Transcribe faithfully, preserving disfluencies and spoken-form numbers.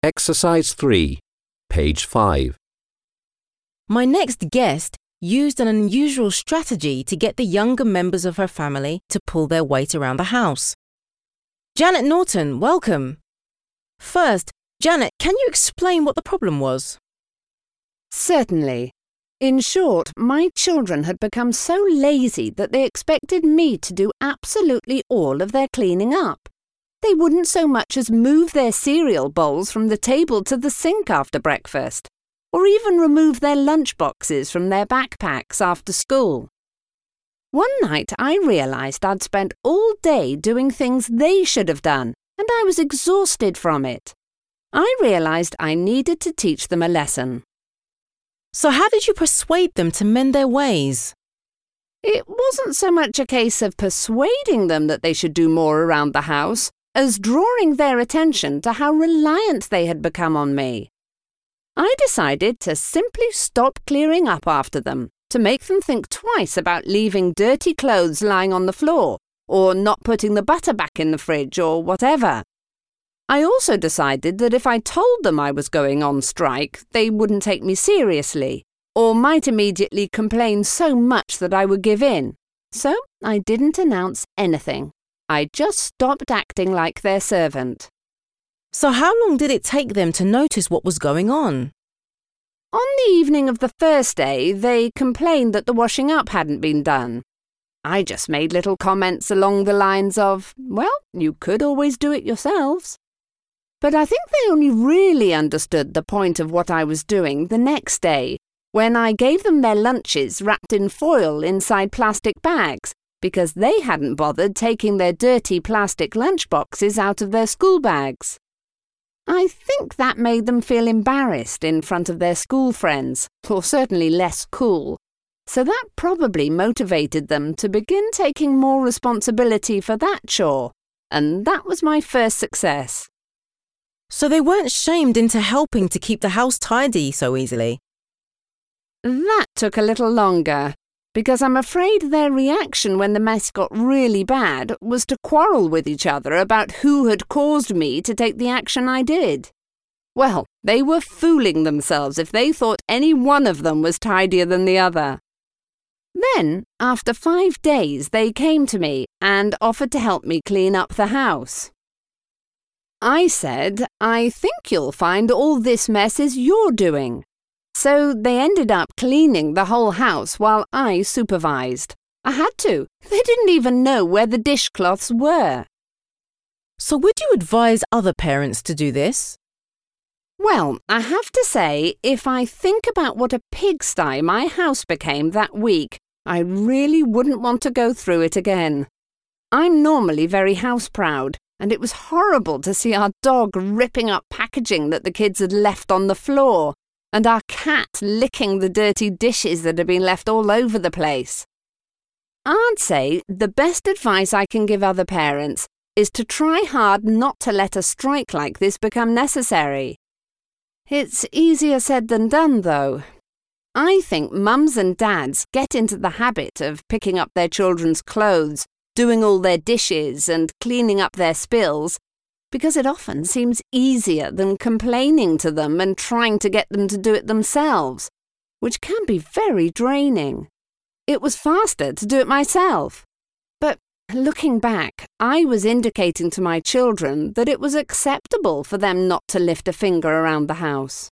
Exercise three, page five. My next guest used an unusual strategy to get the younger members of her family to pull their weight around the house. Janet Norton, welcome. First, Janet, can you explain what the problem was? Certainly. In short, my children had become so lazy that they expected me to do absolutely all of their cleaning up. They wouldn't so much as move their cereal bowls from the table to the sink after breakfast, or even remove their lunch boxes from their backpacks after school. One night I realised I'd spent all day doing things they should have done, and I was exhausted from it. I realised I needed to teach them a lesson. So how did you persuade them to mend their ways? It wasn't so much a case of persuading them that they should do more around the house, as drawing their attention to how reliant they had become on me. I decided to simply stop clearing up after them, to make them think twice about leaving dirty clothes lying on the floor, or not putting the butter back in the fridge, or whatever. I also decided that if I told them I was going on strike, they wouldn't take me seriously, or might immediately complain so much that I would give in. So I didn't announce anything. I just stopped acting like their servant. So how long did it take them to notice what was going on? On the evening of the first day, they complained that the washing up hadn't been done. I just made little comments along the lines of, well, you could always do it yourselves. But I think they only really understood the point of what I was doing the next day, when I gave them their lunches wrapped in foil inside plastic bags, because they hadn't bothered taking their dirty plastic lunch boxes out of their school bags. I think that made them feel embarrassed in front of their school friends, or certainly less cool. So that probably motivated them to begin taking more responsibility for that chore, and that was my first success. So they weren't shamed into helping to keep the house tidy so easily? That took a little longer, because I'm afraid their reaction when the mess got really bad was to quarrel with each other about who had caused me to take the action I did. Well, they were fooling themselves if they thought any one of them was tidier than the other. Then, after five days, they came to me and offered to help me clean up the house. I said, I think you'll find all this mess is your doing. So they ended up cleaning the whole house while I supervised. I had to. They didn't even know where the dishcloths were. So would you advise other parents to do this? Well, I have to say, if I think about what a pigsty my house became that week, I really wouldn't want to go through it again. I'm normally very house-proud, and it was horrible to see our dog ripping up packaging that the kids had left on the floor, and our cat licking the dirty dishes that had been left all over the place. I'd say the best advice I can give other parents is to try hard not to let a strike like this become necessary. It's easier said than done, though. I think mums and dads get into the habit of picking up their children's clothes, doing all their dishes and cleaning up their spills, because it often seems easier than complaining to them and trying to get them to do it themselves, which can be very draining. It was faster to do it myself. But looking back, I was indicating to my children that it was acceptable for them not to lift a finger around the house.